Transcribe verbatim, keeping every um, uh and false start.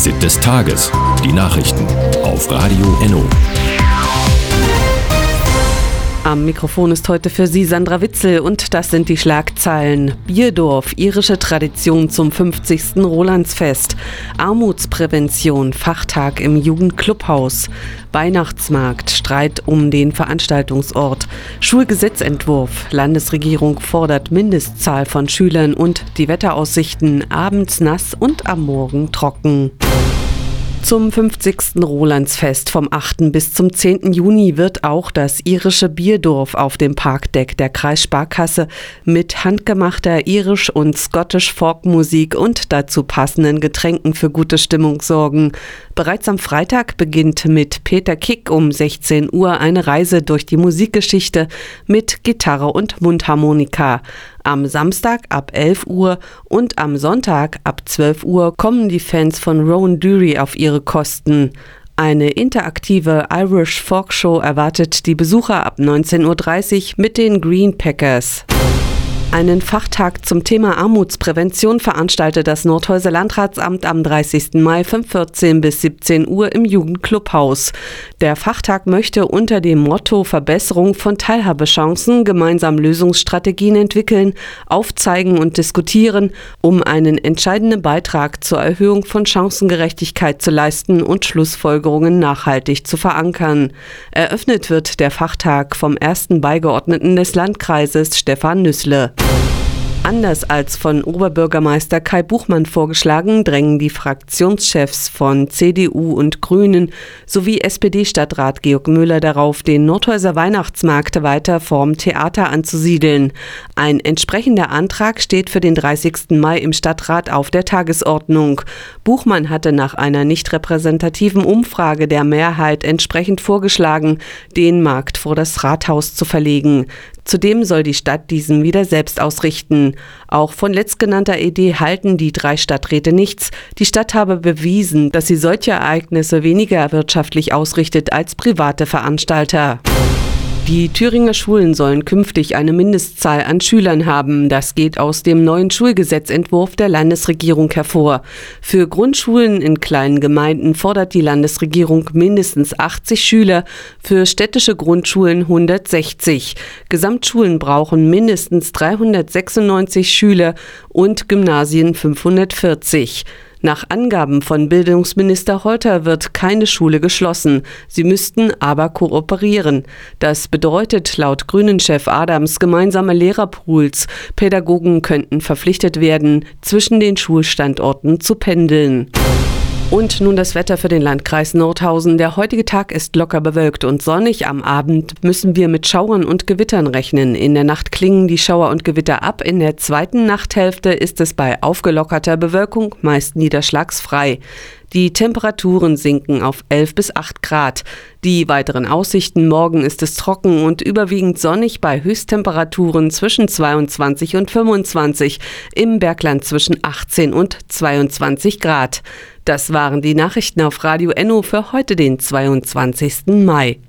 Fazit des Tages. Die Nachrichten auf Radio Enno. Am Mikrofon ist heute für Sie Sandra Witzel und das sind die Schlagzeilen. Bierdorf, irische Tradition zum fünfzigsten Rolandsfest. Armutsprävention, Fachtag im Jugendclubhaus. Weihnachtsmarkt, Streit um den Veranstaltungsort. Schulgesetzentwurf, Landesregierung fordert Mindestzahl von Schülern und die Wetteraussichten, abends nass und am Morgen trocken. Zum fünfzigsten Rolandsfest vom achten bis zum zehnten Juni wird auch das irische Bierdorf auf dem Parkdeck der Kreissparkasse mit handgemachter irisch- und Scottish Folkmusik und dazu passenden Getränken für gute Stimmung sorgen. Bereits am Freitag beginnt mit Peter Kick um sechzehn Uhr eine Reise durch die Musikgeschichte mit Gitarre und Mundharmonika. Am Samstag ab elf Uhr und am Sonntag ab zwölf Uhr kommen die Fans von Rowan Dury auf ihre Kosten. Eine interaktive Irish Folk Show erwartet die Besucher ab neunzehn Uhr dreißig mit den Green Packers. Einen Fachtag zum Thema Armutsprävention veranstaltet das Nordhäuser Landratsamt am dreißigsten Mai von vierzehn bis siebzehn Uhr im Jugendclubhaus. Der Fachtag möchte unter dem Motto Verbesserung von Teilhabechancen gemeinsam Lösungsstrategien entwickeln, aufzeigen und diskutieren, um einen entscheidenden Beitrag zur Erhöhung von Chancengerechtigkeit zu leisten und Schlussfolgerungen nachhaltig zu verankern. Eröffnet wird der Fachtag vom ersten Beigeordneten des Landkreises Stefan Nüssle. Anders als von Oberbürgermeister Kai Buchmann vorgeschlagen, drängen die Fraktionschefs von C D U und Grünen sowie S P D-Stadtrat Georg Müller darauf, den Nordhäuser Weihnachtsmarkt weiter vorm Theater anzusiedeln. Ein entsprechender Antrag steht für den dreißigsten Mai im Stadtrat auf der Tagesordnung. Buchmann hatte nach einer nicht repräsentativen Umfrage der Mehrheit entsprechend vorgeschlagen, den Markt vor das Rathaus zu verlegen. Zudem soll die Stadt diesen wieder selbst ausrichten. Auch von letztgenannter Idee halten die drei Stadträte nichts. Die Stadt habe bewiesen, dass sie solche Ereignisse weniger wirtschaftlich ausrichtet als private Veranstalter. Die Thüringer Schulen sollen künftig eine Mindestzahl an Schülern haben. Das geht aus dem neuen Schulgesetzentwurf der Landesregierung hervor. Für Grundschulen in kleinen Gemeinden fordert die Landesregierung mindestens achtzig Schüler, für städtische Grundschulen hundertsechzig. Gesamtschulen brauchen mindestens dreihundertsechsundneunzig Schüler und Gymnasien fünfhundertvierzig. Nach Angaben von Bildungsminister Holter wird keine Schule geschlossen. Sie müssten aber kooperieren. Das bedeutet laut Grünen-Chef Adams gemeinsame Lehrerpools. Pädagogen könnten verpflichtet werden, zwischen den Schulstandorten zu pendeln. Und nun das Wetter für den Landkreis Nordhausen. Der heutige Tag ist locker bewölkt und sonnig. Am Abend müssen wir mit Schauern und Gewittern rechnen. In der Nacht klingen die Schauer und Gewitter ab. In der zweiten Nachthälfte ist es bei aufgelockerter Bewölkung meist niederschlagsfrei. Die Temperaturen sinken auf elf bis acht Grad. Die weiteren Aussichten: morgen ist es trocken und überwiegend sonnig bei Höchsttemperaturen zwischen zweiundzwanzig und fünfundzwanzig, im Bergland zwischen achtzehn und zweiundzwanzig Grad. Das waren die Nachrichten auf Radio Enno für heute, den zweiundzwanzigsten Mai.